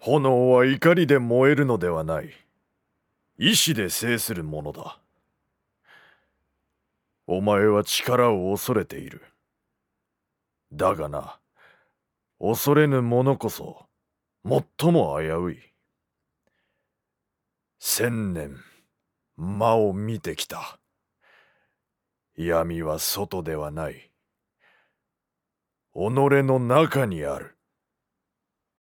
炎は怒りで燃えるのではない。意志で制するものだ。お前は力を恐れている。だがな、恐れぬ者こそ最も危うい。千年、魔を見てきた。闇は外ではない。己の中にある。